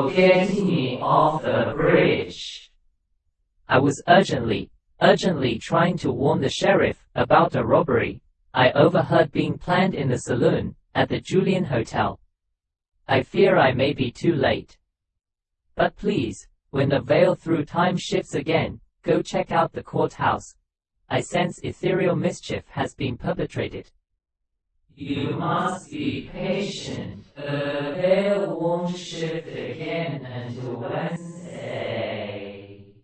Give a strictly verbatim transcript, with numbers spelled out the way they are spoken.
You're getting me off the bridge. I was urgently, urgently trying to warn the sheriff about a robbery I overheard being planned in the saloon at the Julian Hotel. I fear I may be too late. But please, when the veil through time shifts again, go check out the courthouse. I sense ethereal mischief has been perpetrated. You must be patient. The veil won't shift again until Wednesday.